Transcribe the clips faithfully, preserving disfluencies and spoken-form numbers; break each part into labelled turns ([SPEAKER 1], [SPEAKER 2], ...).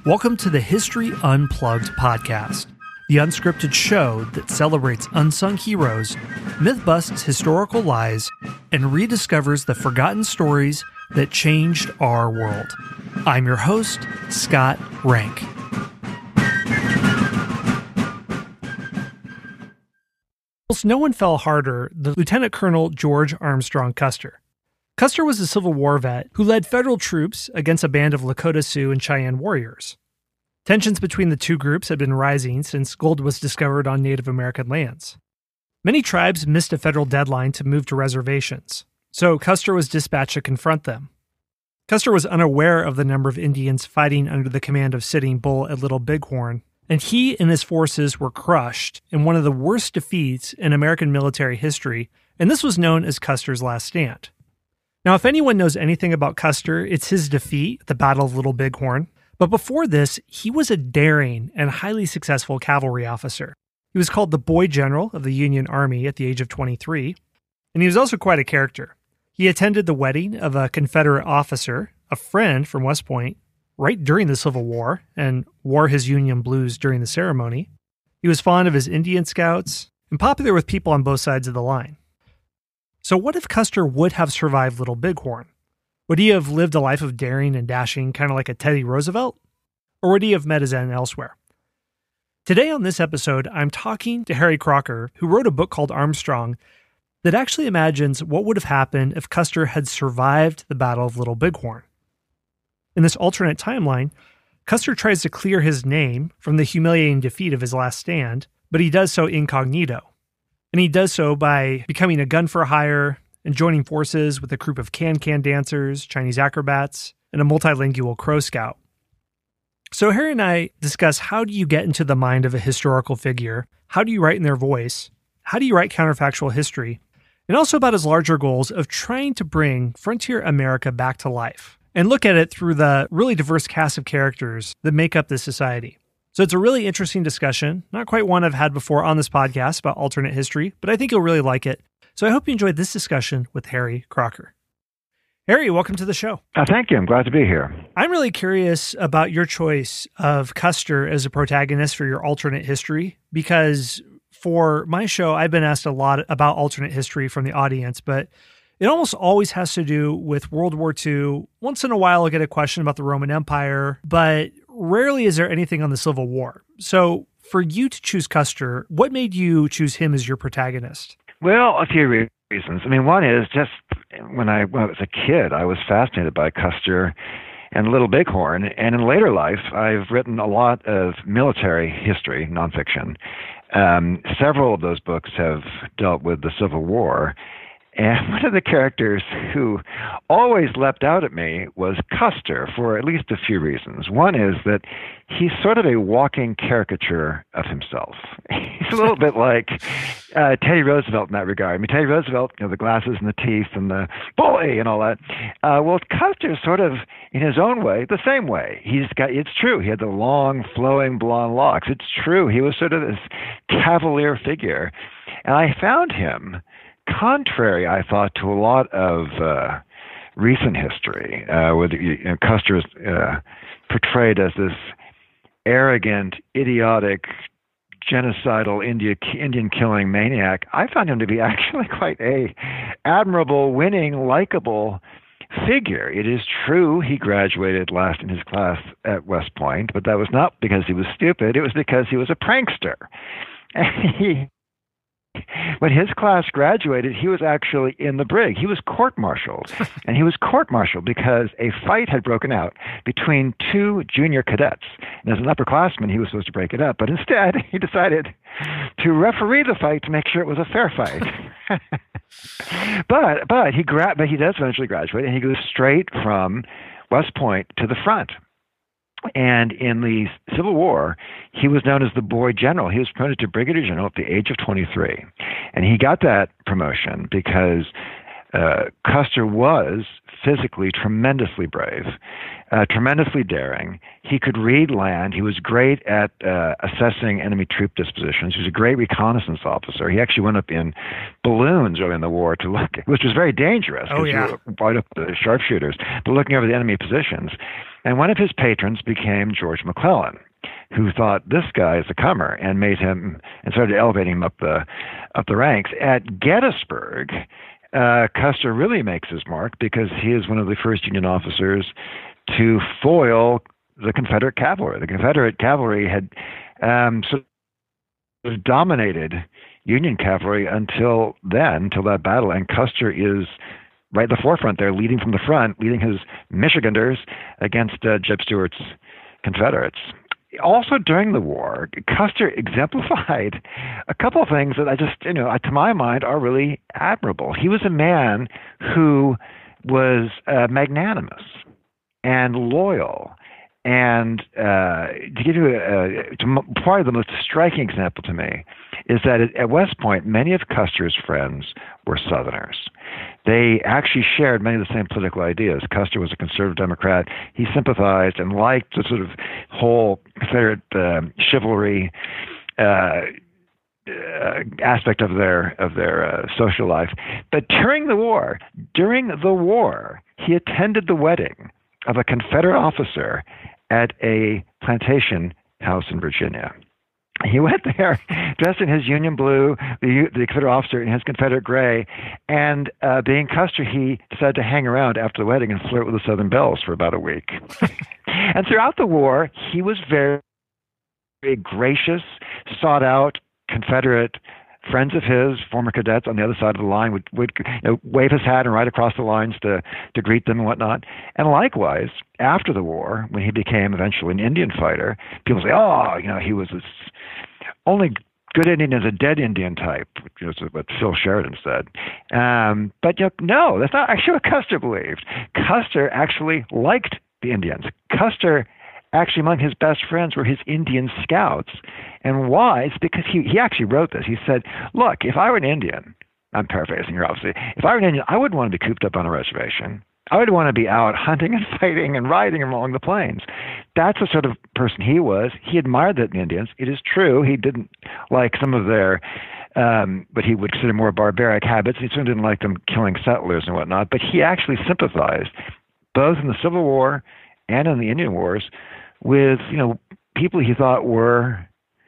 [SPEAKER 1] Welcome to the History Unplugged podcast, the unscripted show that celebrates unsung heroes, myth-busts historical lies, and rediscovers the forgotten stories that changed our world. I'm your host, Scott Rank. Almost no one fell harder than Lieutenant Colonel George Armstrong Custer. Custer was a Civil War vet who led federal troops against a band of Lakota Sioux and Cheyenne warriors. Tensions between the two groups had been rising since gold was discovered on Native American lands. Many tribes missed a federal deadline to move to reservations, so Custer was dispatched to confront them. Custer was unaware of the number of Indians fighting under the command of Sitting Bull at Little Bighorn, and he and his forces were crushed in one of the worst defeats in American military history, and this was known as Custer's Last Stand. Now, if anyone knows anything about Custer, it's his defeat at the Battle of Little Bighorn. But before this, he was a daring and highly successful cavalry officer. He was called the Boy General of the Union Army at the age of twenty-three, and he was also quite a character. He attended the wedding of a Confederate officer, a friend from West Point, right during the Civil War, and wore his Union blues during the ceremony. He was fond of his Indian scouts and popular with people on both sides of the line. So what if Custer would have survived Little Bighorn? Would he have lived a life of daring and dashing, kind of like a Teddy Roosevelt? Or would he have met his end elsewhere? Today on this episode, I'm talking to Harry Crocker, who wrote a book called Armstrong that actually imagines what would have happened if Custer had survived the Battle of Little Bighorn. In this alternate timeline, Custer tries to clear his name from the humiliating defeat of his last stand, but he does so incognito. And he does so by becoming a gun for hire and joining forces with a group of can-can dancers, Chinese acrobats, and a multilingual Crow Scout. So Harry and I discuss, how do you get into the mind of a historical figure? How do you write in their voice? How do you write counterfactual history? And also about his larger goals of trying to bring frontier America back to life and look at it through the really diverse cast of characters that make up this society. So it's a really interesting discussion, not quite one I've had before on this podcast about alternate history, but I think you'll really like it. So I hope you enjoyed this discussion with Harry Crocker. Harry, welcome to the show.
[SPEAKER 2] Uh, thank you. I'm glad to be here.
[SPEAKER 1] I'm really curious about your choice of Custer as a protagonist for your alternate history, because for my show, I've been asked a lot about alternate history from the audience, but it almost always has to do with World War Two. Once in a while, I get a question about the Roman Empire, but rarely is there anything on the Civil War. So for you to choose Custer, what made you choose him as your protagonist?
[SPEAKER 2] Well, a few reasons. I mean, one is just when I, when I was a kid, I was fascinated by Custer and Little Bighorn. And in later life, I've written a lot of military history, nonfiction. Um, several of those books have dealt with the Civil War. And one of the characters who always leapt out at me was Custer for at least a few reasons. One is that he's sort of a walking caricature of himself. He's a little bit like uh, Teddy Roosevelt in that regard. I mean, Teddy Roosevelt, you know, the glasses and the teeth and the bully and all that. Uh, well, Custer's sort of, in his own way, the same way. He's got, it's true, he had the long, flowing blonde locks. It's true, he was sort of this cavalier figure. And I found him contrary, I thought, to a lot of uh, recent history, uh, where you know, Custer is uh, portrayed as this arrogant, idiotic, genocidal India, Indian-killing maniac. I found him to be actually quite a admirable, winning, likable figure. It is true he graduated last in his class at West Point, but that was not because he was stupid. It was because he was a prankster. And he When his class graduated, he was actually in the brig. He was court-martialed, and he was court-martialed because a fight had broken out between two junior cadets. And as an upperclassman, he was supposed to break it up, but instead, he decided to referee the fight to make sure it was a fair fight. but but he gra- but he does eventually graduate, and he goes straight from West Point to the front. And in the Civil War, he was known as the Boy General. He was promoted to Brigadier General at the age of twenty-three. And he got that promotion because uh, Custer was physically tremendously brave. uh, tremendously daring. He could read land. He was great at uh, assessing enemy troop dispositions. He was a great reconnaissance officer. He actually went up in balloons early in the war to look, which was very dangerous.
[SPEAKER 1] Oh, yeah.
[SPEAKER 2] You were right up the sharpshooters, but looking over the enemy positions. And one of his patrons became George McClellan, who thought this guy is a comer and made him and started elevating him up the up the ranks. At Gettysburg, uh, Custer really makes his mark because he is one of the first Union officers to foil the Confederate cavalry. The Confederate cavalry had um, sort of dominated Union cavalry until then, until that battle, and Custer is right at the forefront there, leading from the front, leading his Michiganders against uh, Jeb Stuart's Confederates. Also during the war, Custer exemplified a couple of things that I just, you know, to my mind, are really admirable. He was a man who was uh, magnanimous and loyal. And uh, to give you a, a, to, probably the most striking example to me is that at, at West Point, many of Custer's friends were Southerners. They actually shared many of the same political ideas. Custer was a conservative Democrat. He sympathized and liked the sort of whole Confederate uh, chivalry uh, uh, aspect of their of their uh, social life. But during the war, during the war, he attended the wedding of a Confederate officer at a plantation house in Virginia. He went there dressed in his Union blue, the, the Confederate officer in his Confederate gray, and uh, being Custer, he decided to hang around after the wedding and flirt with the Southern belles for about a week. And throughout the war, he was very, very gracious, sought out Confederate friends of his, former cadets on the other side of the line, would, would you know, wave his hat and ride across the lines to, to greet them and whatnot. And likewise, after the war, when he became eventually an Indian fighter, people say, oh, you know, he was this only good Indian is a dead Indian type, which is what Phil Sheridan said. Um, but you know, no, that's not actually what Custer believed. Custer actually liked the Indians. Custer actually, among his best friends were his Indian scouts. And why? It's because he, he actually wrote this. He said, look, if I were an Indian, I'm paraphrasing here, obviously, if I were an Indian, I wouldn't want to be cooped up on a reservation. I would want to be out hunting and fighting and riding along the plains. That's the sort of person he was. He admired the Indians. It is true he didn't like some of their, um, what he would consider more barbaric habits. He certainly didn't like them killing settlers and whatnot. But he actually sympathized, both in the Civil War and in the Indian Wars, with, you know, people he thought were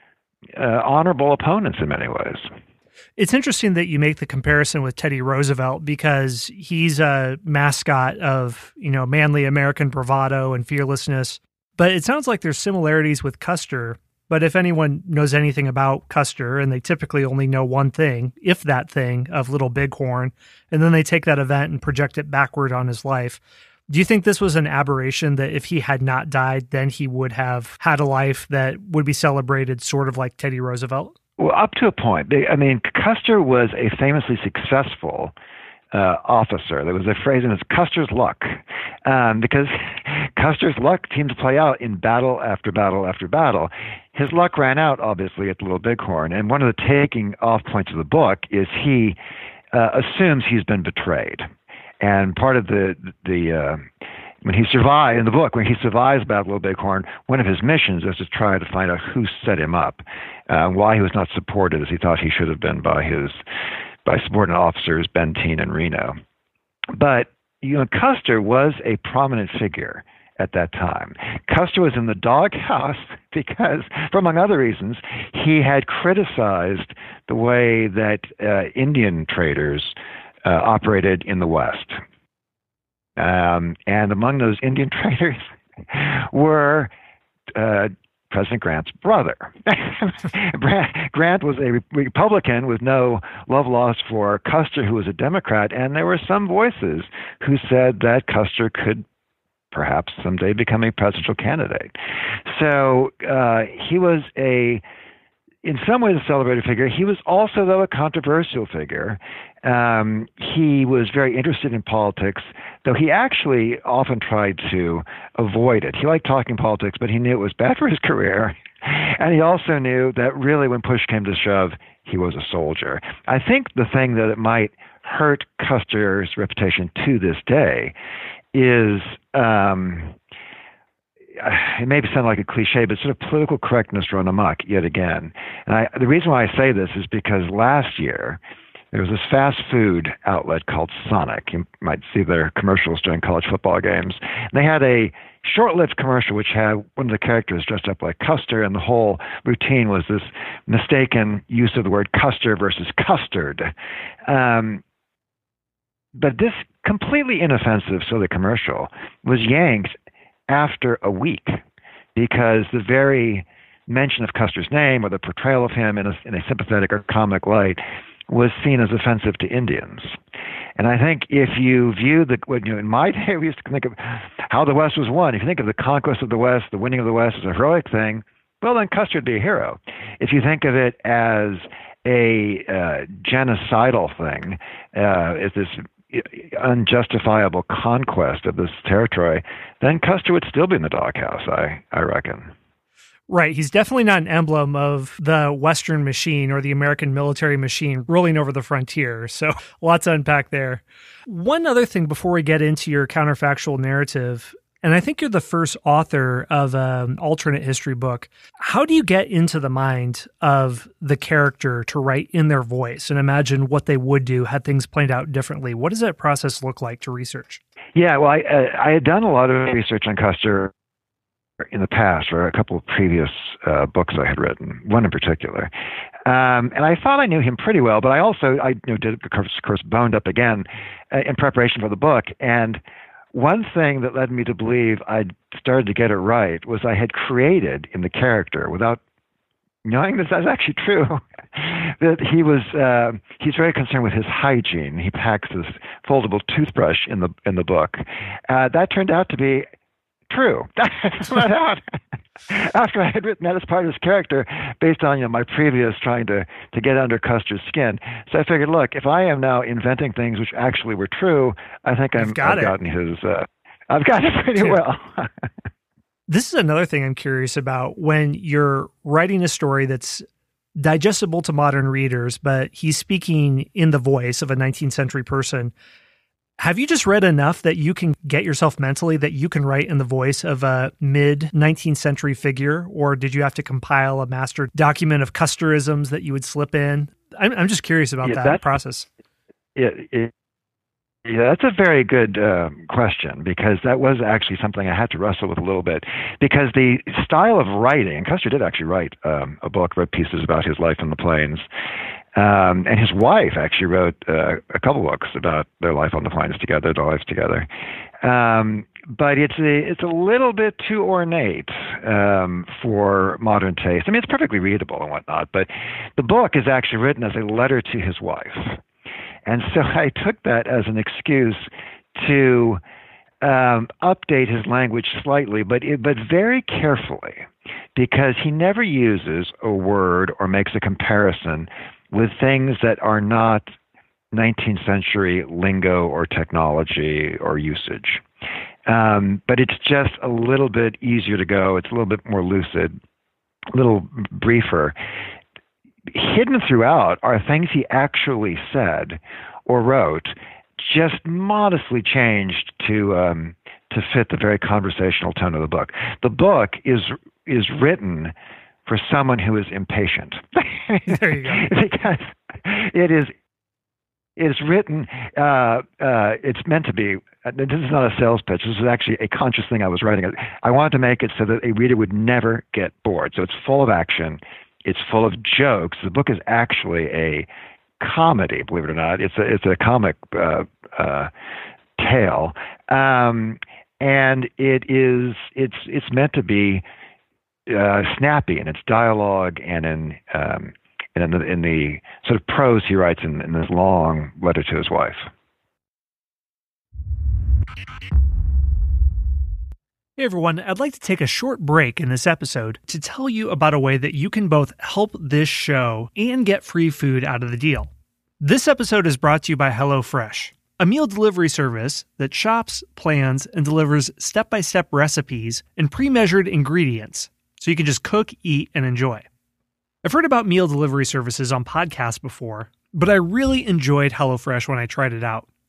[SPEAKER 2] uh, honorable opponents in many ways.
[SPEAKER 1] It's interesting that you make the comparison with Teddy Roosevelt because he's a mascot of, you know, manly American bravado and fearlessness. But it sounds like there's similarities with Custer. But if anyone knows anything about Custer, and they typically only know one thing, if that thing, of Little Bighorn, and then they take that event and project it backward on his life, do you think this was an aberration that if he had not died, then he would have had a life that would be celebrated sort of like Teddy Roosevelt?
[SPEAKER 2] Well, up to a point. They, I mean, Custer was a famously successful uh, officer. There was a phrase in it, Custer's luck, um, because Custer's luck seemed to play out in battle after battle after battle. His luck ran out, obviously, at the Little Bighorn, and one of the taking off points of the book is he uh, assumes he's been betrayed. And part of the, the uh, when he survived, in the book, when he survives Battle of Little Bighorn, one of his missions is to try to find out who set him up, uh, why he was not supported as he thought he should have been by his by subordinate officers Benteen and Reno. But you know, Custer was a prominent figure at that time. Custer was in the doghouse because, for among other reasons, he had criticized the way that uh, Indian traders uh, operated in the West. Um, and among those Indian traders were uh, President Grant's brother. Grant was a Republican with no love lost for Custer, who was a Democrat, and there were some voices who said that Custer could perhaps someday become a presidential candidate. So uh, he was a, in some ways, a celebrated figure. He was also, though, a controversial figure. Um, he was very interested in politics, though he actually often tried to avoid it. He liked talking politics, but he knew it was bad for his career. And he also knew that really when push came to shove, he was a soldier. I think the thing that it might hurt Custer's reputation to this day is um, it may sound like a cliche, but sort of political correctness run amok yet again. And I, the reason why I say this is because last year there was this fast food outlet called Sonic. You might see their commercials during college football games. And they had a short-lived commercial which had one of the characters dressed up like Custer, and the whole routine was this mistaken use of the word Custer versus custard. Um, but this completely inoffensive silly commercial was yanked after a week because the very mention of Custer's name or the portrayal of him in a, in a sympathetic or comic light was seen as offensive to Indians. And I think if you view the, you know, in my day, we used to think of how the West was won. If you think of the conquest of the West, the winning of the West as a heroic thing, well, then Custer would be a hero. If you think of it as a uh, genocidal thing, uh, as this unjustifiable conquest of this territory, then Custer would still be in the doghouse, I, I reckon.
[SPEAKER 1] Right. He's definitely not an emblem of the Western machine or the American military machine rolling over the frontier. So lots to unpack there. One other thing before we get into your counterfactual narrative, and I think you're the first author of an alternate history book. How do you get into the mind of the character to write in their voice and imagine what they would do had things played out differently? What does that process look like to research?
[SPEAKER 2] Yeah, well, I, uh, I had done a lot of research on Custer in the past for a couple of previous uh, books I had written, one in particular. Um, and I thought I knew him pretty well, but I also, I you know, did, of course, of course, boned up again uh, in preparation for the book. And one thing that led me to believe I'd started to get it right was I had created in the character, without knowing this is actually true, that he was, uh, he's very concerned with his hygiene. He packs this foldable toothbrush in the, in the book. Uh, that turned out to be true. out. After I had written that as part of his character, based on you know my previous trying to to get under Custer's skin, so I figured, look, if I am now inventing things which actually were true, I think I'm,
[SPEAKER 1] got
[SPEAKER 2] I've
[SPEAKER 1] it.
[SPEAKER 2] gotten his. Uh, I've got it pretty
[SPEAKER 1] yeah.
[SPEAKER 2] well.
[SPEAKER 1] This is another thing I'm curious about when you're writing a story that's digestible to modern readers, but he's speaking in the voice of a nineteenth century person. Have you just read enough that you can get yourself mentally that you can write in the voice of a mid-nineteenth century figure, or did you have to compile a master document of Custerisms that you would slip in? I'm, I'm just curious about
[SPEAKER 2] yeah,
[SPEAKER 1] that process.
[SPEAKER 2] Yeah, it, yeah, that's a very good uh, question, because that was actually something I had to wrestle with a little bit, because the style of writing, and Custer did actually write um, a book, wrote pieces about his life in the plains. Um, and his wife actually wrote uh, a couple books about their life on the plains together, their lives together. Um, but it's a, it's a little bit too ornate um, for modern taste. I mean, it's perfectly readable and whatnot, but the book is actually written as a letter to his wife. And so I took that as an excuse to um, update his language slightly, but it, but very carefully, because he never uses a word or makes a comparison with things that are not nineteenth century lingo or technology or usage. Um, but it's just a little bit easier to go. It's a little bit more lucid, a little briefer. Hidden throughout are things he actually said or wrote, just modestly changed to um, to fit the very conversational tone of the book. The book is is written for someone who is impatient.
[SPEAKER 1] There you go.
[SPEAKER 2] Because it is it is written, uh, uh, it's meant to be, this is not a sales pitch, this is actually a conscious thing I was writing. I wanted to make it so that a reader would never get bored. So it's full of action, it's full of jokes. The book is actually a comedy, believe it or not. It's a, it's a comic uh, uh, tale. Um, and it is, it's, it's meant to be Uh, snappy in its dialogue and in um, and in the, in the sort of prose he writes in, in this long letter to his wife.
[SPEAKER 1] Hey everyone, I'd like to take a short break in this episode to tell you about a way that you can both help this show and get free food out of the deal. This episode is brought to you by HelloFresh, a meal delivery service that shops, plans, and delivers step-by-step recipes and pre-measured ingredients, so you can just cook, eat, and enjoy. I've heard about meal delivery services on podcasts before, but I really enjoyed HelloFresh when I tried it out.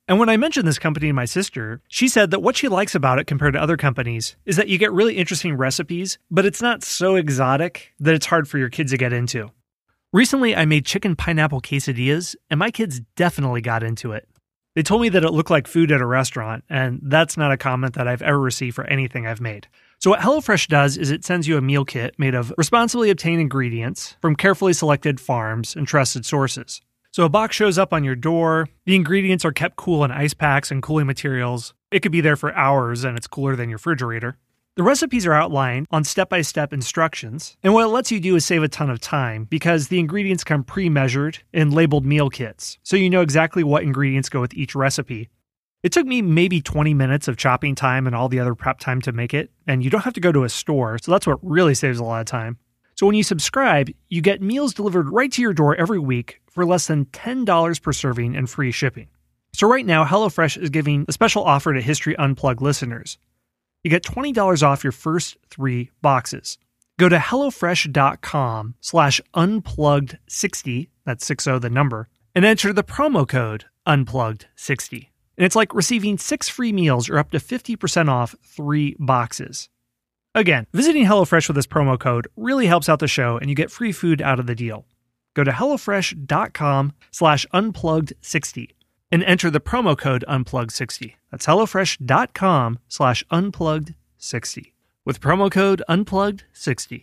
[SPEAKER 1] And when I mentioned this company to my sister, she said that what she likes about it compared to other companies is that you get really interesting recipes, but it's not so exotic that it's hard for your kids to get into. Recently, I made chicken pineapple quesadillas, and my kids definitely got into it. They told me that it looked like food at a restaurant, and that's not a comment that I've ever received for anything I've made. So what HelloFresh does is it sends you a meal kit made of responsibly obtained ingredients from carefully selected farms and trusted sources. So a box shows up on your door, the ingredients are kept cool in ice packs and cooling materials. It could be there for hours and it's cooler than your refrigerator. The recipes are outlined on step-by-step instructions, and what it lets you do is save a ton of time because the ingredients come pre-measured in labeled meal kits, so you know exactly what ingredients go with each recipe. It took me maybe twenty minutes of chopping time and all the other prep time to make it, and you don't have to go to a store, so that's what really saves a lot of time. So when you subscribe, you get meals delivered right to your door every week for less than ten dollars per serving and free shipping. So right now, HelloFresh is giving a special offer to History Unplugged listeners. You get twenty dollars off your first three boxes. Go to HelloFresh.com slash unplugged sixty, that's sixty the number, and enter the promo code unplugged sixty. And it's like receiving six free meals or up to fifty percent off three boxes. Again, visiting HelloFresh with this promo code really helps out the show and you get free food out of the deal. Go to HelloFresh.com slash unplugged sixty and enter the promo code unplugged sixty. That's HelloFresh.com slash unplugged sixty with promo code unplugged sixty.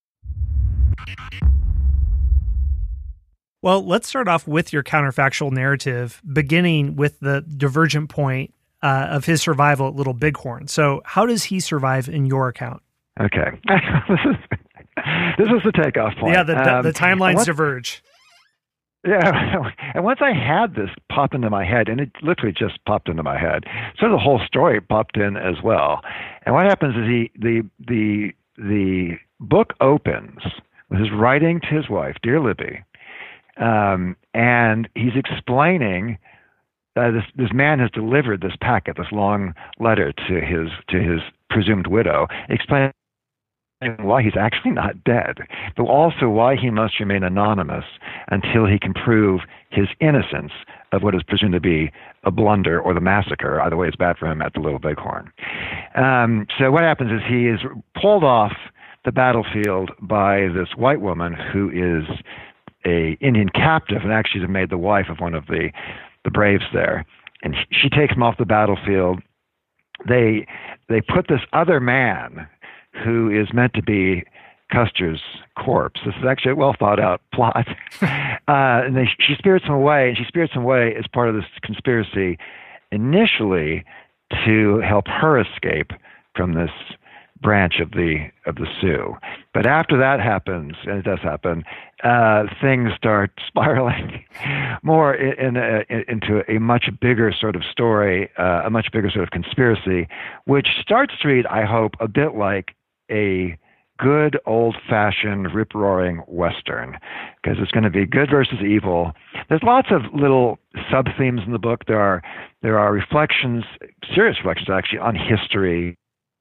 [SPEAKER 1] Well, let's start off with your counterfactual narrative, beginning with the divergent point uh, of his survival at Little Bighorn. So how does he survive in your account?
[SPEAKER 2] Okay. this is this is the takeoff point.
[SPEAKER 1] Yeah, the,
[SPEAKER 2] um,
[SPEAKER 1] the timelines
[SPEAKER 2] what,
[SPEAKER 1] diverge.
[SPEAKER 2] Yeah, and once I had this pop into my head, and it literally just popped into my head, so the whole story popped in as well. And what happens is he, the the the book opens with his writing to his wife, Dear Libby, um, and he's explaining uh, this this man has delivered this packet, this long letter to his to his presumed widow, explaining why he's actually not dead, but also why he must remain anonymous until he can prove his innocence of what is presumed to be a blunder or the massacre. Either way, it's bad for him at the Little Bighorn. Um, so what happens is he is pulled off the battlefield by this white woman who is a Indian captive and actually has made the wife of one of the, the braves there. And she takes him off the battlefield. They they put this other man who is meant to be Custer's corpse. This is actually a well-thought-out plot. uh, and they, she spirits him away, and she spirits him away as part of this conspiracy initially to help her escape from this branch of the of the Sioux. But after that happens, and it does happen, uh, things start spiraling more in, in a, into a much bigger sort of story, uh, a much bigger sort of conspiracy, which starts to read, I hope, a bit like a good old-fashioned rip-roaring Western, because it's going to be good versus evil. There's lots of little sub-themes in the book. There are there are reflections, serious reflections actually, on history,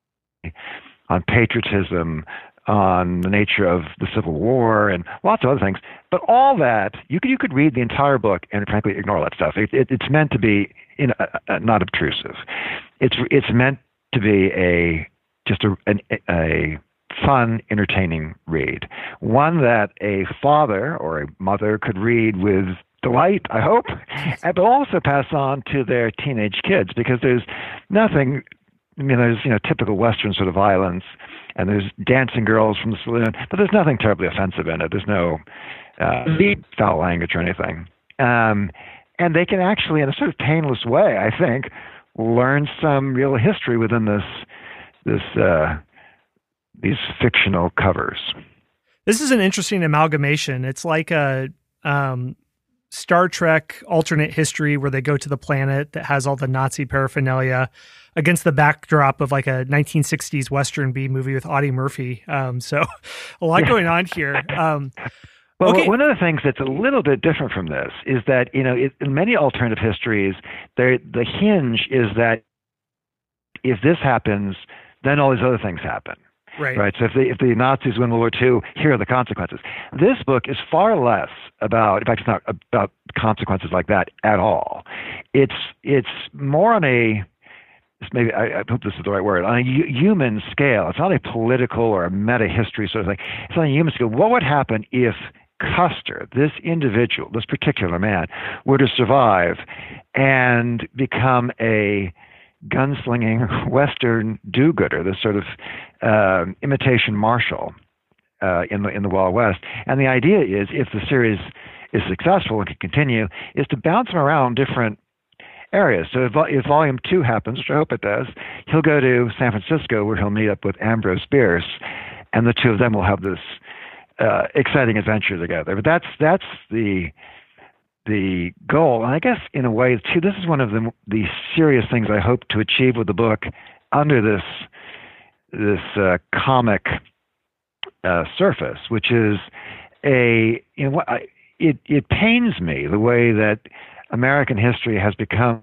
[SPEAKER 2] on patriotism, on the nature of the Civil War, and lots of other things. But all that, you could you could read the entire book and frankly ignore that stuff. It, it, it's meant to be in a, a, not obtrusive. It's it's meant to be a just a, an, a fun, entertaining read. One that a father or a mother could read with delight, I hope, but also pass on to their teenage kids, because there's nothing, I mean, there's, you know, typical Western sort of violence, and there's dancing girls from the saloon, but there's nothing terribly offensive in it. There's no uh, foul language or anything. Um, and they can actually, in a sort of painless way, I think, learn some real history within this this uh, these fictional covers.
[SPEAKER 1] This is an interesting amalgamation. It's like a um, Star Trek alternate history where they go to the planet that has all the Nazi paraphernalia against the backdrop of like a nineteen sixties Western B movie with Audie Murphy. Um, so a lot going on here. Um,
[SPEAKER 2] Well,
[SPEAKER 1] okay.
[SPEAKER 2] One of the things that's a little bit different from this is that, you know, it, in many alternative histories, there the hinge is that if this happens, then all these other things happen.
[SPEAKER 1] Right.
[SPEAKER 2] Right. So if the if the Nazis win World War Two, here are the consequences. This book is far less about, in fact, it's not about consequences like that at all. It's it's more on a maybe I, I hope this is the right word, on a hu- human scale. It's not a political or a meta history sort of thing. It's on a human scale. What would happen if Custer, this individual, this particular man, were to survive and become a gunslinging Western do-gooder, this sort of uh, imitation marshal uh, in the in the Wild West? And the idea is, if the series is successful and can continue, is to bounce him around different areas. So if, if volume two happens, which I hope it does, he'll go to San Francisco where he'll meet up with Ambrose Bierce, and the two of them will have this uh, exciting adventure together. But that's that's the the goal. And I guess in a way too, this is one of the the serious things I hope to achieve with the book under this this uh, comic uh, surface, which is a you know what I, it it pains me the way that American history has become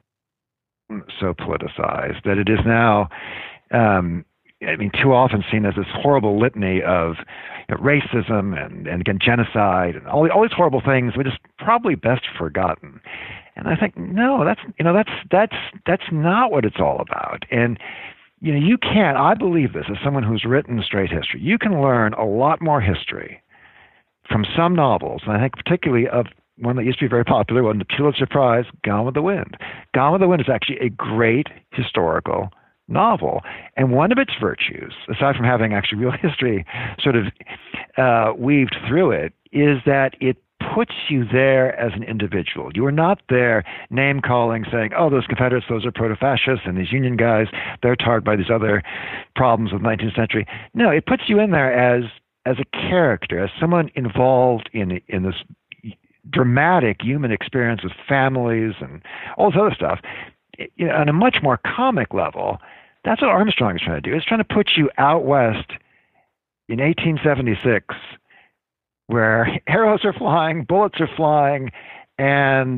[SPEAKER 2] so politicized that it is now, um, I mean, too often seen as this horrible litany of you know, racism and, and again, genocide and all, all these horrible things, which is probably best forgotten. And I think, no, that's, you know, that's, that's, that's not what it's all about. And, you know, you can't, I believe this as someone who's written straight history, you can learn a lot more history from some novels, and I think particularly of one that used to be very popular, one, the Pulitzer Prize, Gone with the Wind. Gone with the Wind is actually a great historical novel. And one of its virtues, aside from having actually real history sort of uh, weaved through it, is that it puts you there as an individual. You are not there name-calling, saying, oh, those Confederates, those are proto-fascists, and these Union guys, they're tarred by these other problems of the nineteenth century. No, it puts you in there as as a character, as someone involved in in this dramatic human experience with families and all this other stuff, you know, on a much more comic level. That's what Armstrong is trying to do. It's trying to put you out west in eighteen seventy-six, where arrows are flying, bullets are flying, and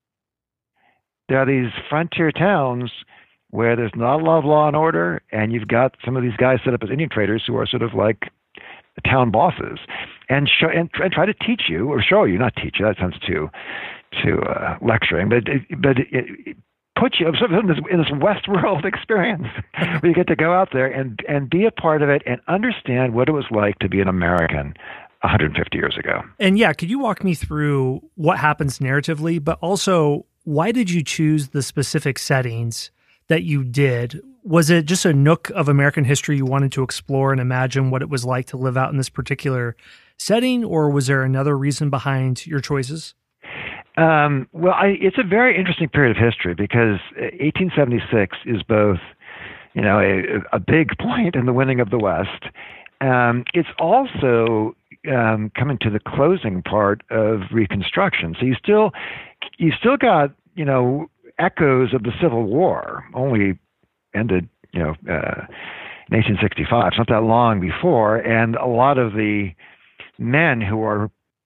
[SPEAKER 2] there are these frontier towns where there's not a lot of law and order, and you've got some of these guys set up as Indian traders who are sort of like the town bosses, and show and try, try to teach you or show you, not teach you. That sounds too too uh, lecturing, but it, but it, it puts you sort of in this, in this Westworld experience where you get to go out there and and be a part of it and understand what it was like to be an American one hundred fifty years ago.
[SPEAKER 1] And yeah, could you walk me through what happens narratively, but also why did you choose the specific settings that you did? Was it just a nook of American history you wanted to explore and imagine what it was like to live out in this particular setting, or was there another reason behind your choices?
[SPEAKER 2] Um, well, I, it's a very interesting period of history because eighteen seventy-six is both, you know, a, a big point in the winning of the West. Um, it's also um, coming to the closing part of Reconstruction. So you still, you still got, you know, echoes of the Civil War, only ended, you know, uh, in eighteen sixty-five. It's not that long before, and a lot of the men who are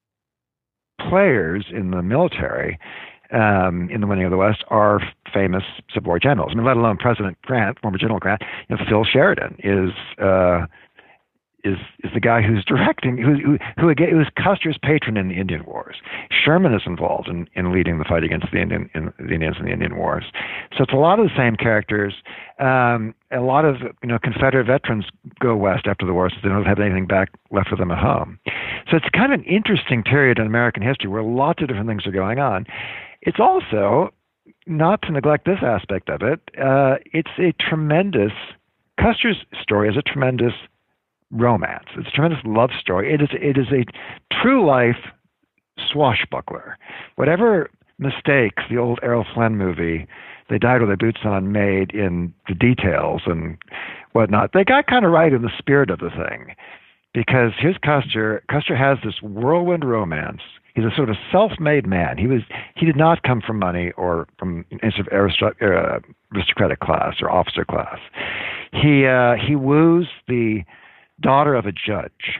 [SPEAKER 2] players in the military um, in the winning of the West are famous Civil War generals. I mean, let alone President Grant, former General Grant. You know, Phil Sheridan is uh, is is the guy who's directing, who who who again who's Custer's patron in the Indian Wars. Sherman is involved in, in leading the fight against the Indian in, the Indians in the Indian Wars. So it's a lot of the same characters. Um, a lot of you know Confederate veterans go west after the war, so they don't have anything back left for them at home. So it's kind of an interesting period in American history where lots of different things are going on. It's also, not to neglect this aspect of it, uh, it's a tremendous, Custer's story is a tremendous romance. It's a tremendous love story. It is it is a true life swashbuckler. Whatever mistakes the old Errol Flynn movie, They Died with Their Boots On, made in the details and whatnot, they got kind of right in the spirit of the thing. Because here's Custer. Custer has this whirlwind romance. He's a sort of a self-made man. He was he did not come from money or from any sort of aristoc- uh, aristocratic class or officer class. He uh, he woos the daughter of a judge.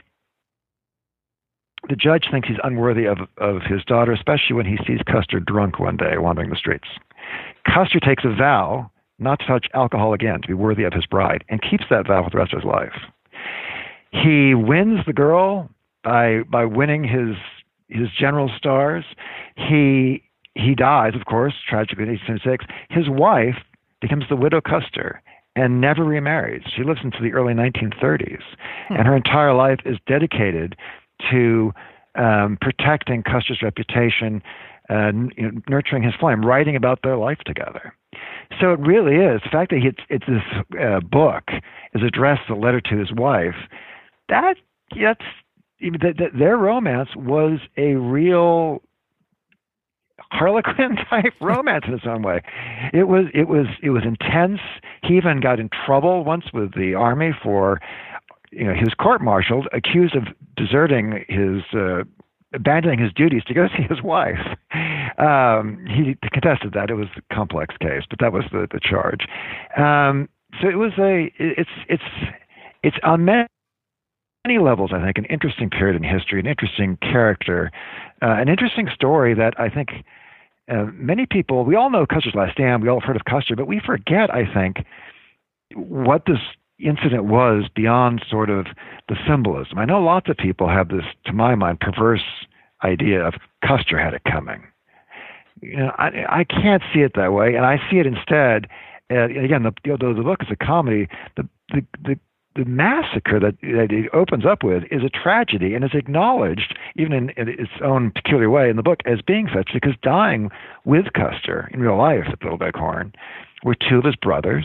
[SPEAKER 2] The judge thinks he's unworthy of of his daughter, especially when he sees Custer drunk one day wandering the streets. Custer takes a vow not to touch alcohol again, to be worthy of his bride, and keeps that vow for the rest of his life. He wins the girl by by winning his his general stars. He he dies, of course, tragically in eighteen seventy-six. His wife becomes the widow Custer and never remarries. She lives into the early nineteen thirties, hmm. and her entire life is dedicated to um, protecting Custer's reputation, uh, you know, nurturing his flame, writing about their life together. So it really is. The fact that it's, it's this uh, book is addressed a letter to his wife, that that's that, that their romance was a real Harlequin type romance in its own way. It was it was it was intense. He even got in trouble once with the army for, you know, he was court-martialed, accused of deserting his, uh, abandoning his duties to go see his wife. Um, he contested that. It was a complex case, but that was the, the charge. Um, so it was a, it's, it's, it's on many, many levels, I think, an interesting period in history, an interesting character, uh, an interesting story that I think uh, many people, we all know Custer's Last Stand, we all have heard of Custer, but we forget, I think, what this incident was beyond sort of the symbolism. I know lots of people have this, to my mind, perverse idea of Custer had it coming. You know, I, I can't see it that way, and I see it instead. Uh, again, the, the the book is a comedy. The the the, the massacre that, that it opens up with is a tragedy, and is acknowledged, even in, in its own peculiar way, in the book as being such, because dying with Custer in real life at Little Bighorn were two of his brothers,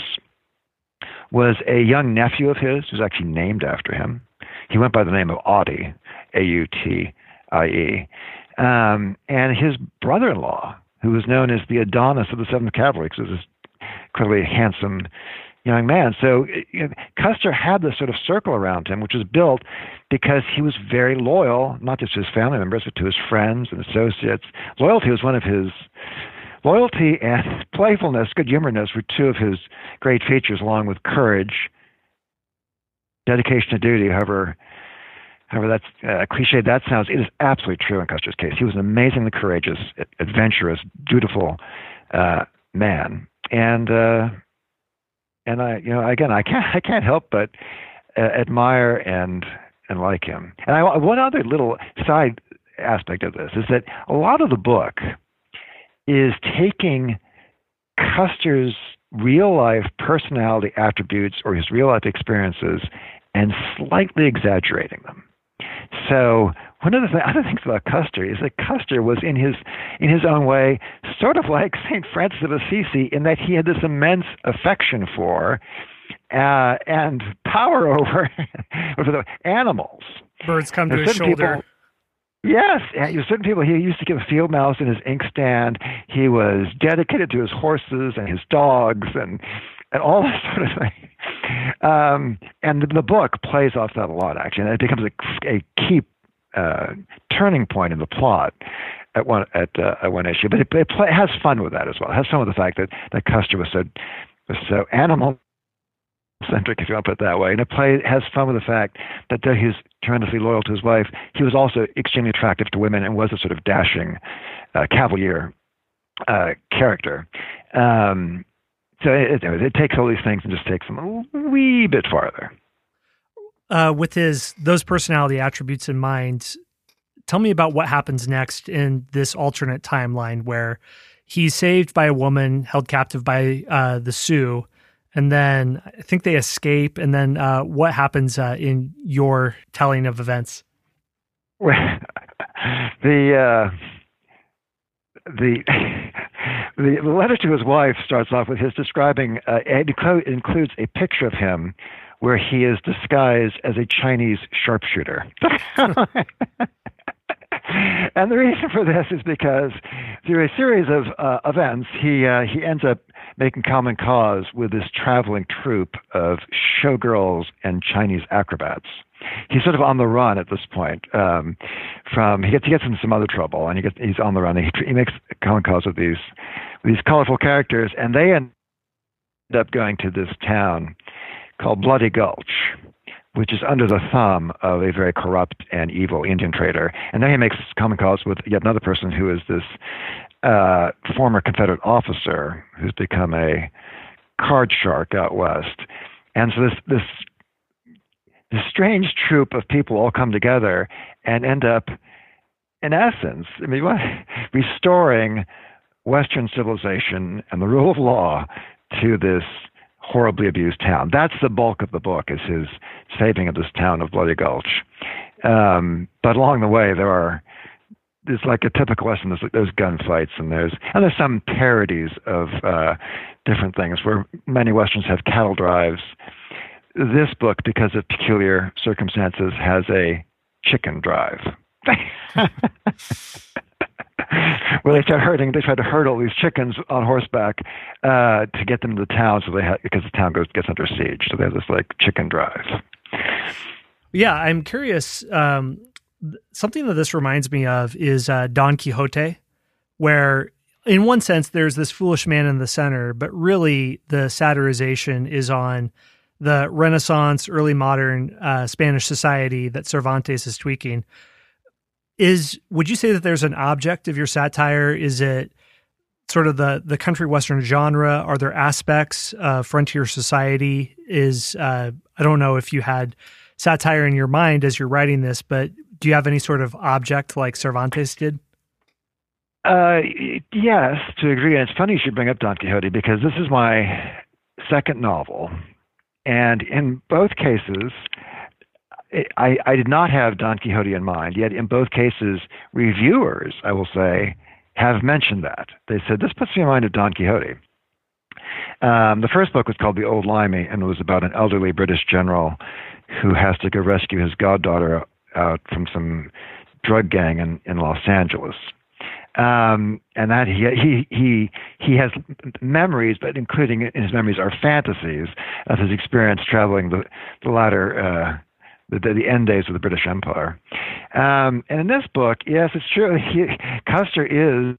[SPEAKER 2] was a young nephew of his who's actually named after him. He went by the name of Audie, A U T I E. Um, and his brother-in-law, who was known as the Adonis of the seventh Cavalry, because he was this incredibly handsome young man. So you know, Custer had this sort of circle around him, which was built because he was very loyal, not just to his family members, but to his friends and associates. Loyalty was one of his Loyalty and playfulness, good humoredness were two of his great features, along with courage, dedication to duty, however, however that's uh, cliche that sounds. It is absolutely true in Custer's case. He was an amazingly courageous, adventurous, dutiful uh, man, and uh, and I, you know, again, I can't I can't help but uh, admire and and like him. And I, one other little side aspect of this is that a lot of the book is taking Custer's real-life personality attributes or his real-life experiences and slightly exaggerating them. So one of the th- other things about Custer is that Custer was in his in his own way sort of like Saint Francis of Assisi, in that he had this immense affection for uh, and power over, over the animals.
[SPEAKER 1] Birds come to his shoulder.
[SPEAKER 2] People, Yes, and certain people, he used to give a field mouse in his inkstand. He was dedicated to his horses and his dogs and and all that sort of thing. Um, and the, the book plays off that a lot, actually, and it becomes a, a key uh, turning point in the plot at one at, uh, at one issue. But it, it, play, it has fun with that as well. It has fun with the fact that, that Custer was so was so animal centric, if you want to put it that way. And it play, has fun with the fact that though he was tremendously loyal to his wife, he was also extremely attractive to women and was a sort of dashing uh, cavalier uh, character. Um, so it, it, it takes all these things and just takes them a wee bit farther.
[SPEAKER 1] Uh, with his those personality attributes in mind, tell me about what happens next in this alternate timeline where he's saved by a woman held captive by uh, the Sioux. And then I think they escape. And then uh, what happens uh, in your telling of events?
[SPEAKER 2] Well, the, uh, the the the letter to his wife starts off with his describing. Uh, it includes a picture of him where he is disguised as a Chinese sharpshooter. And the reason for this is because through a series of uh, events, he uh, he ends up making common cause with this traveling troupe of showgirls and Chinese acrobats. He's sort of on the run at this point. Um, from he gets he gets in some other trouble, and he gets he's on the run. He, he makes common cause with these with these colorful characters, and they end up going to this town called Bloody Gulch, which is under the thumb of a very corrupt and evil Indian trader. And then he makes common cause with yet another person who is this uh, former Confederate officer who's become a card shark out west. And so this this this strange troupe of people all come together and end up, in essence, I mean, what, restoring Western civilization and the rule of law to this horribly abused town. That's the bulk of the book, is his saving of this town of Bloody Gulch. Um, but along the way, there are, it's like a typical Western, there's, there's gunfights, and there's, and there's some parodies of uh, different things where many Westerns have cattle drives. This book, because of peculiar circumstances, has a chicken drive. Where they start herding, they try to herd all these chickens on horseback uh, to get them to the town, so they ha- because the town goes gets under siege. So they have this like chicken drive.
[SPEAKER 1] Yeah, I'm curious. Um, something that this reminds me of is uh, Don Quixote, where in one sense there's this foolish man in the center, but really the satirization is on the Renaissance, early modern uh, Spanish society that Cervantes is tweaking. Is would you say that there's an object of your satire? Is it sort of the the country western genre? Are there aspects of frontier society? Is uh, I don't know if you had satire in your mind as you're writing this, but do you have any sort of object like Cervantes did?
[SPEAKER 2] Uh, yes, to a degree. And it's funny you should bring up Don Quixote, because this is my second novel, and in both cases, I, I did not have Don Quixote in mind, yet in both cases, reviewers, I will say, have mentioned that. They said, this puts me in mind of Don Quixote. Um, the first book was called The Old Limey, and it was about an elderly British general who has to go rescue his goddaughter out from some drug gang in, in Los Angeles. Um, and that he, he, he, he has memories, but including in his memories are fantasies of his experience traveling the, the latter, uh, The, the end days of the British Empire. Um, and in this book, yes, it's true, he, Custer is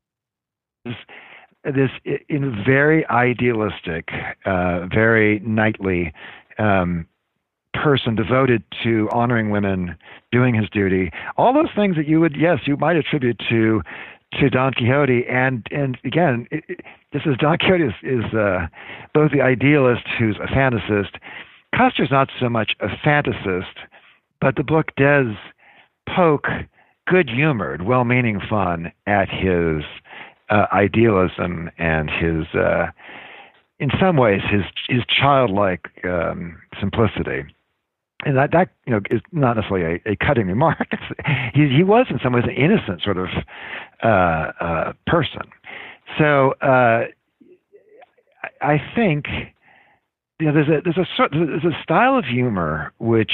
[SPEAKER 2] this in very idealistic, uh, very knightly um, person devoted to honoring women, doing his duty, all those things that you would, yes, you might attribute to to Don Quixote. And, and again, it, it, this is Don Quixote is, is uh, both the idealist who's a fantasist. Custer's not so much a fantasist, but the book does poke good-humored, well-meaning fun at his uh, idealism and his, uh, in some ways, his his childlike um, simplicity. And that, that you know, is not necessarily a, a cutting remark. he, he was, in some ways, an innocent sort of uh, uh, person. So uh, I think you know there's a there's a sort there's a style of humor which.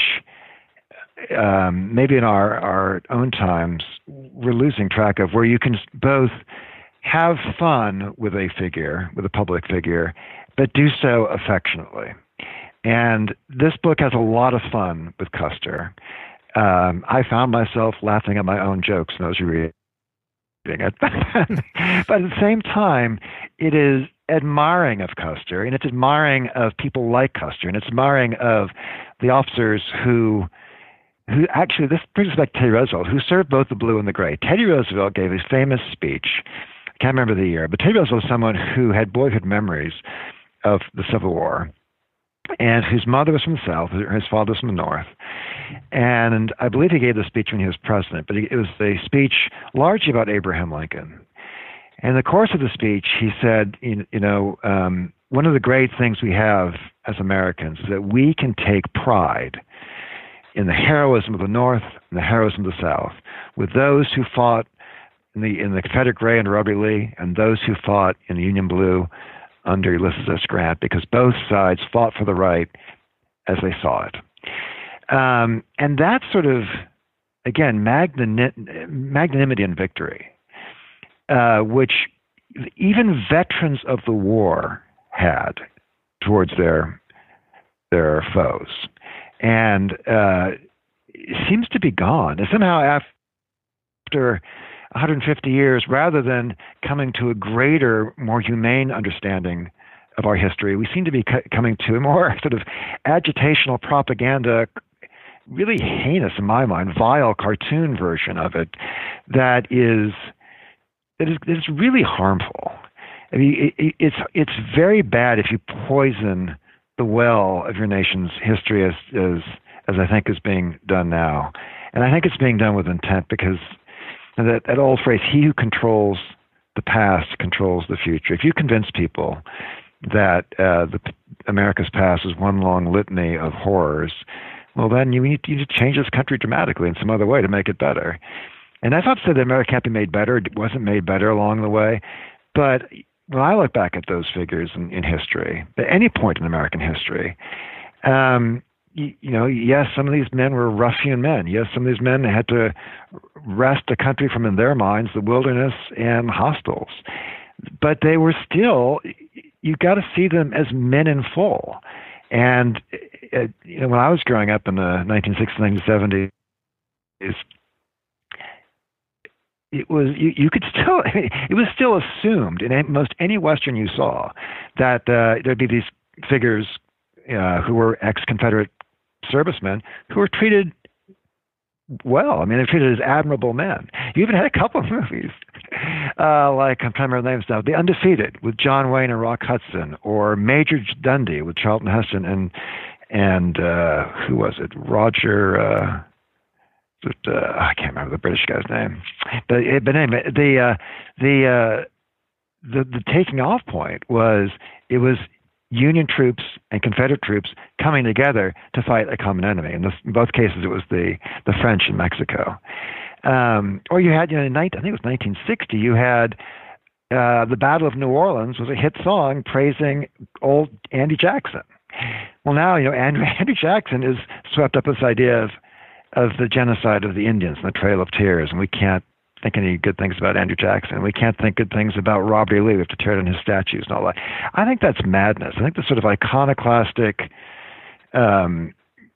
[SPEAKER 2] Um, maybe in our, our own times, we're losing track of, where you can both have fun with a figure, with a public figure, but do so affectionately. And this book has a lot of fun with Custer. Um, I found myself laughing at my own jokes when I was reading it. But at the same time, it is admiring of Custer, and it's admiring of people like Custer, and it's admiring of the officers who who actually, this brings us back to Teddy Roosevelt, who served both the blue and the gray. Teddy Roosevelt gave his famous speech, I can't remember the year, but Teddy Roosevelt was someone who had boyhood memories of the Civil War, and whose mother was from the South, his father was from the North. And I believe he gave the speech when he was president, but it was a speech largely about Abraham Lincoln. And in the course of the speech, he said, you know, um, one of the great things we have as Americans is that we can take pride in the heroism of the North and the heroism of the South, with those who fought in the in the Confederate Gray under Robert Lee and those who fought in the Union Blue under Ulysses S. Grant, because both sides fought for the right as they saw it. Um, and that sort of, again, magnani- magnanimity and victory, uh, which even veterans of the war had towards their their foes. And uh, it seems to be gone. And somehow after one hundred fifty years, rather than coming to a greater, more humane understanding of our history, we seem to be c- coming to a more sort of agitational propaganda, really heinous in my mind, vile cartoon version of it that is that is, that is really harmful. I mean, it, it's it's very bad if you poison the well of your nation's history as, as as I think is being done now. And I think it's being done with intent because that, that old phrase, he who controls the past controls the future. If you convince people that uh, the, America's past is one long litany of horrors, well, then you need, you need to change this country dramatically in some other way to make it better. And that's not to say that America can't be made better. It wasn't made better along the way. But when I look back at those figures in, in history, at any point in American history, um, you, you know, yes, some of these men were ruffian men. Yes, some of these men had to wrest the country from, in their minds, the wilderness and hostiles. But they were still, you got to see them as men in full. And uh, you know, when I was growing up in the nineteen sixties, nineteen seventies, it was you, you could still it was still assumed in most any Western you saw that uh, there'd be these figures uh, who were ex-Confederate servicemen who were treated well. I mean, they're treated as admirable men. You even had a couple of movies, uh, like, I'm trying to remember the names now, The Undefeated with John Wayne and Rock Hudson, or Major Dundee with Charlton Heston and and uh, who was it? Roger. Uh, uh, I can't remember the British guy's name, but but anyway, the uh, the uh, the the taking off point was it was Union troops and Confederate troops coming together to fight a common enemy. In, this, in both cases, it was the, the French in Mexico. Um, or you had, you know, in nineteen, I think it was nineteen sixty, you had uh, the Battle of New Orleans was a hit song praising old Andy Jackson. Well, now, you know, Andrew, Andrew Jackson is swept up this idea of, of the genocide of the Indians and the Trail of Tears, and we can't think any good things about Andrew Jackson. We can't think good things about Robert E. Lee. We have to tear down his statues and all that. I think that's madness. I think the sort of iconoclastic um,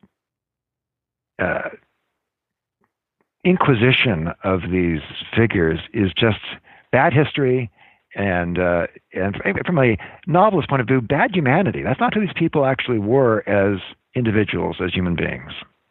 [SPEAKER 2] uh, inquisition of these figures is just bad history and, uh, and from a novelist point of view, bad humanity. That's not who these people actually were as individuals, as human beings.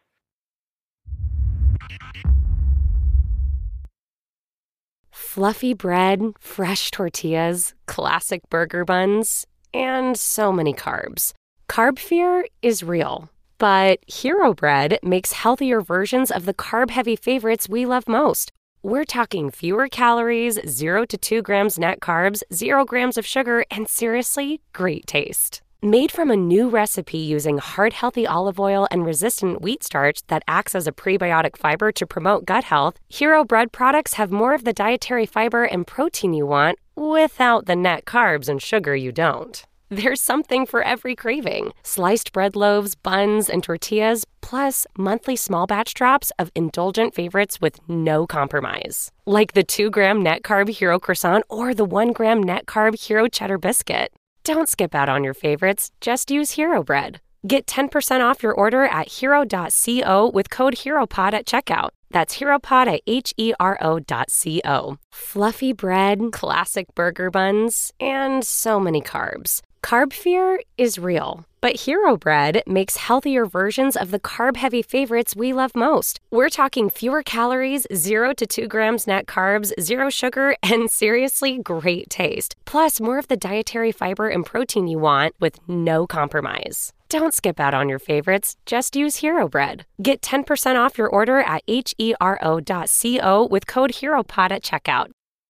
[SPEAKER 3] Fluffy bread, fresh tortillas, classic burger buns, and so many carbs. Carb fear is real, but Hero Bread makes healthier versions of the carb-heavy favorites we love most. We're talking fewer calories, zero to two grams net carbs, zero grams of sugar, and seriously, great taste. Made from a new recipe using heart-healthy olive oil and resistant wheat starch that acts as a prebiotic fiber to promote gut health, Hero Bread products have more of the dietary fiber and protein you want without the net carbs and sugar you don't. There's something for every craving. Sliced bread loaves, buns, and tortillas, plus monthly small batch drops of indulgent favorites with no compromise. Like the two gram net carb Hero Croissant or the one gram net carb Hero Cheddar Biscuit. Don't skip out on your favorites, just use Hero Bread. Get ten percent off your order at hero dot co with code HEROPOD at checkout. That's HeroPod at H E R O dot C O. Fluffy bread, classic burger buns, and so many carbs. Carb fear is real, but Hero Bread makes healthier versions of the carb-heavy favorites we love most. We're talking fewer calories, zero to two grams net carbs, zero sugar, and seriously great taste. Plus, more of the dietary fiber and protein you want with no compromise. Don't skip out on your favorites, just use Hero Bread. Get ten percent off your order at H E R O dot C O with code HEROPOD at checkout.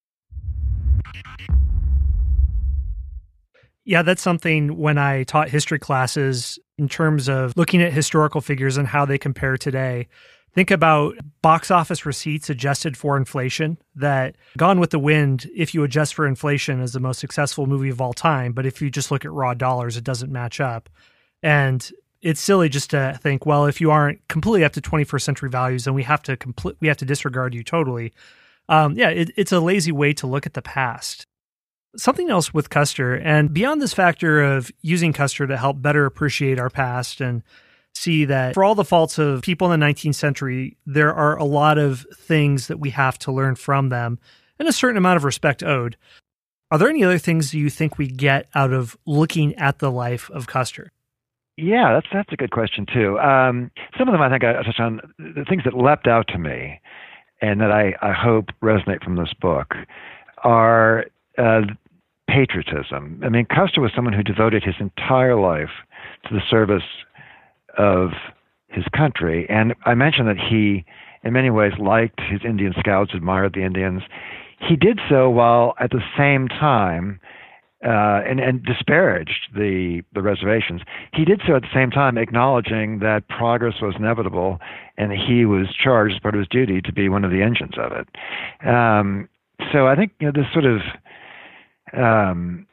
[SPEAKER 1] Yeah, that's something when I taught history classes in terms of looking at historical figures and how they compare today. Think about box office receipts adjusted for inflation, that Gone with the Wind, if you adjust for inflation, is the most successful movie of all time. But if you just look at raw dollars, it doesn't match up. And it's silly just to think, well, if you aren't completely up to twenty-first century values, then we have to complete, we have to disregard you totally. Um, yeah, it, it's a lazy way to look at the past. Something else with Custer, and beyond this factor of using Custer to help better appreciate our past and see that for all the faults of people in the nineteenth century, there are a lot of things that we have to learn from them and a certain amount of respect owed. Are there any other things you think we get out of looking at the life of Custer?
[SPEAKER 2] Yeah, that's that's a good question too. Um, some of them I think I touched on. The things that leapt out to me and that I, I hope resonate from this book are uh, patriotism. I mean, Custer was someone who devoted his entire life to the service of his country. And I mentioned that he, in many ways, liked his Indian scouts, admired the Indians. He did so while at the same time, uh, and, and disparaged the, the reservations. He did so at the same time acknowledging that progress was inevitable, and he was charged as part of his duty to be one of the engines of it. Um, so I think, you know, this sort of um,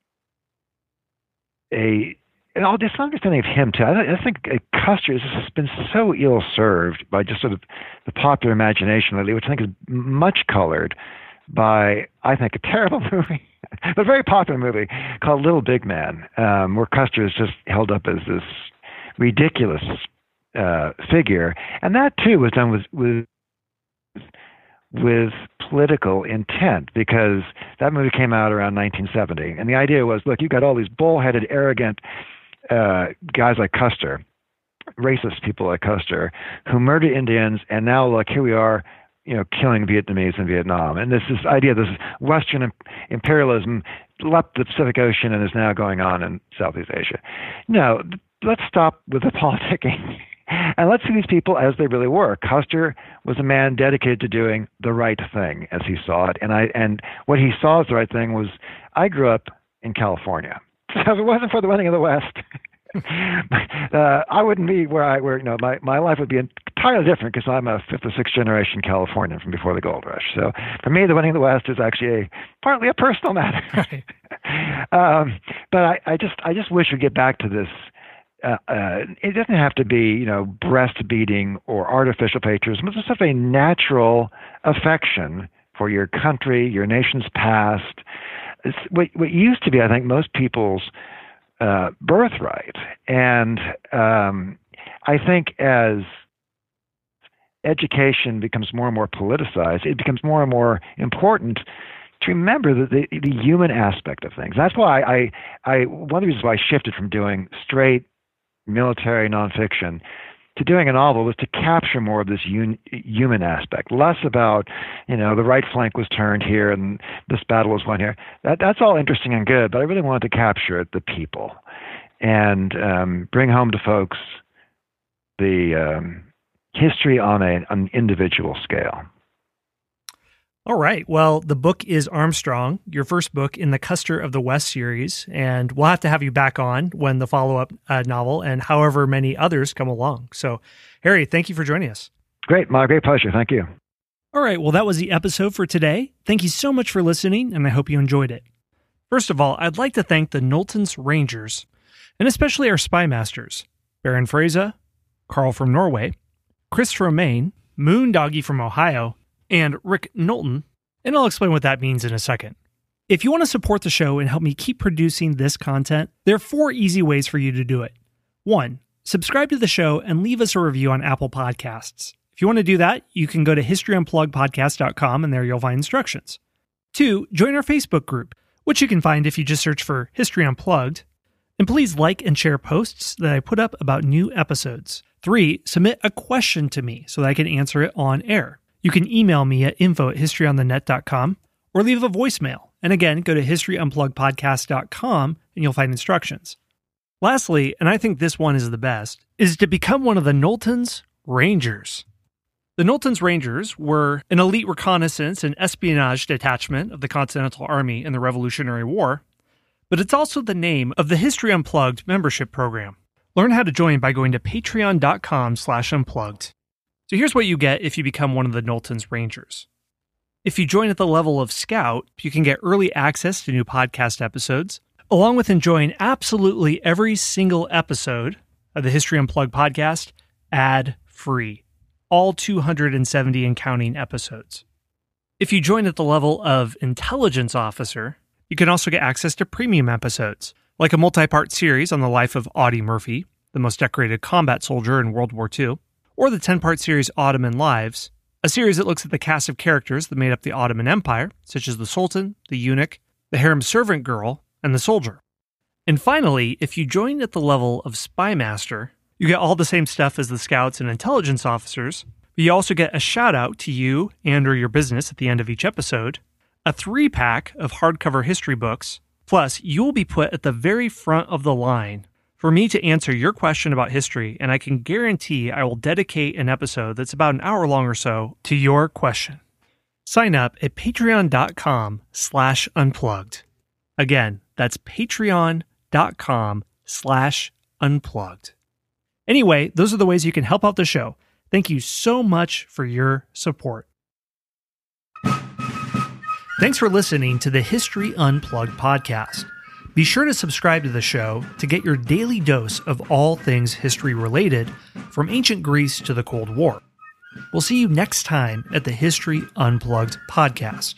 [SPEAKER 2] a and all this understanding of him too. I, I think Custer has been so ill served by just sort of the popular imagination lately, which I think is much colored by, I think, a terrible movie, but a very popular movie called Little Big Man, um, where Custer is just held up as this ridiculous uh, figure, and that too was done with with with political intent, because that movie came out around nineteen seventy, and the idea was, look, you've got all these bullheaded, arrogant uh, guys like Custer, racist people like Custer, who murdered Indians, and now, look, here we are, you know, killing Vietnamese in Vietnam. And this, this idea, this Western imperialism leapt the Pacific Ocean and is now going on in Southeast Asia. No, let's stop with the politicking. And let's see these people as they really were. Custer was a man dedicated to doing the right thing as he saw it. And I and what he saw as the right thing was, I grew up in California. So if it wasn't for the winning of the West, uh, I wouldn't be where I where you know my, my life would be entirely different, because I'm a fifth or sixth generation Californian from before the gold rush. So for me, the winning of the West is actually a, partly a personal matter. Right. um, but I, I just I just wish we'd get back to this. Uh, uh, it doesn't have to be, you know, breast beating or artificial patriotism. It's just a natural affection for your country, your nation's past. It's what, what used to be, I think, most people's uh, birthright. And um, I think as education becomes more and more politicized, it becomes more and more important to remember the, the, the human aspect of things. That's why I, I, one of the reasons why I shifted from doing straight military nonfiction to doing a novel was to capture more of this un, human aspect, less about, you know, the right flank was turned here and this battle was won here. That that's all interesting and good, but I really wanted to capture the people and um, bring home to folks the um, history on a, an individual scale.
[SPEAKER 1] All right. Well, the book is Armstrong, your first book in the Custer of the West series, and we'll have to have you back on when the follow-up uh, novel and however many others come along. So, Harry, thank you for joining us.
[SPEAKER 2] Great. My great pleasure. Thank you.
[SPEAKER 1] All right. Well, that was the episode for today. Thank you so much for listening, and I hope you enjoyed it. First of all, I'd like to thank the Knowlton's Rangers, and especially our spy masters, Baron Fraser, Carl from Norway, Chris from Maine, Moondoggy from Ohio, and Rick Knowlton, and I'll explain what that means in a second. If you want to support the show and help me keep producing this content, there are four easy ways for you to do it. One, subscribe to the show and leave us a review on Apple Podcasts. If you want to do that, you can go to history unplugged podcast dot com, and there you'll find instructions. Two, join our Facebook group, which you can find if you just search for History Unplugged. And please like and share posts that I put up about new episodes. Three, submit a question to me so that I can answer it on air. You can email me at info at history on the net dot com or leave a voicemail. And again, go to history unplugged podcast dot com and you'll find instructions. Lastly, and I think this one is the best, is to become one of the Knowlton's Rangers. The Knowlton's Rangers were an elite reconnaissance and espionage detachment of the Continental Army in the Revolutionary War, but it's also the name of the History Unplugged membership program. Learn how to join by going to patreon dot com slash unplugged. So here's what you get if you become one of the Knowlton's Rangers. If you join at the level of Scout, you can get early access to new podcast episodes, along with enjoying absolutely every single episode of the History Unplugged podcast ad-free. All two hundred seventy and counting episodes. If you join at the level of Intelligence Officer, you can also get access to premium episodes, like a multi-part series on the life of Audie Murphy, the most decorated combat soldier in World War Two, or the ten-part series Ottoman Lives, a series that looks at the cast of characters that made up the Ottoman Empire, such as the Sultan, the Eunuch, the harem servant girl, and the soldier. And finally, if you join at the level of Spy Master, you get all the same stuff as the Scouts and Intelligence Officers, but you also get a shout-out to you and or your business at the end of each episode, a three-pack of hardcover history books, plus you'll be put at the very front of the line for me to answer your question about history, and I can guarantee I will dedicate an episode that's about an hour long or so to your question. Sign up at patreon.com slash unplugged. Again, that's patreon.com slash unplugged. Anyway, those are the ways you can help out the show. Thank you so much for your support. Thanks for listening to the History Unplugged podcast. Be sure to subscribe to the show to get your daily dose of all things history related, from ancient Greece to the Cold War. We'll see you next time at the History Unplugged podcast.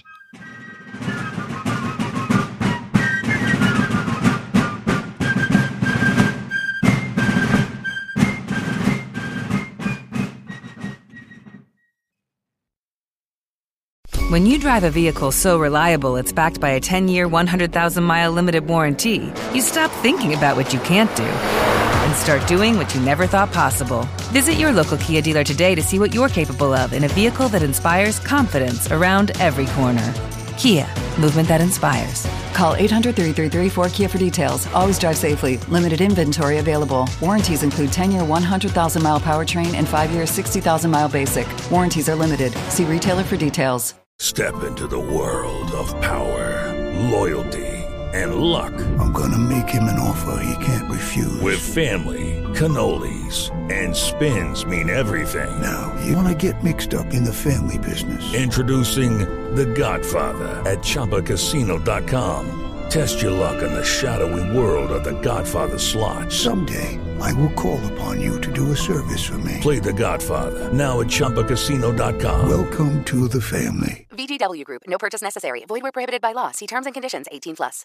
[SPEAKER 4] When you drive a vehicle so reliable it's backed by a ten-year, one hundred thousand mile limited warranty, you stop thinking about what you can't do and start doing what you never thought possible. Visit your local Kia dealer today to see what you're capable of in a vehicle that inspires confidence around every corner. Kia, movement that inspires.
[SPEAKER 5] Call eight hundred, three three three, four K I A for details. Always drive safely. Limited inventory available. Warranties include ten-year, one hundred thousand mile powertrain and five-year, sixty thousand mile basic. Warranties are limited. See retailer for details.
[SPEAKER 6] Step into the world of power, loyalty, and luck.
[SPEAKER 7] I'm gonna make him an offer he can't refuse.
[SPEAKER 6] With family, cannolis, and spins mean everything.
[SPEAKER 7] Now, you wanna get mixed up in the family business.
[SPEAKER 6] Introducing The Godfather at Chumba Casino dot com. Test your luck in the shadowy world of The Godfather slot.
[SPEAKER 7] Someday, I will call upon you to do a service for me.
[SPEAKER 6] Play The Godfather, now at Chumba Casino dot com.
[SPEAKER 7] Welcome to the family.
[SPEAKER 8] V G W Group. No purchase necessary. Void where prohibited by law. See terms and conditions. eighteen plus.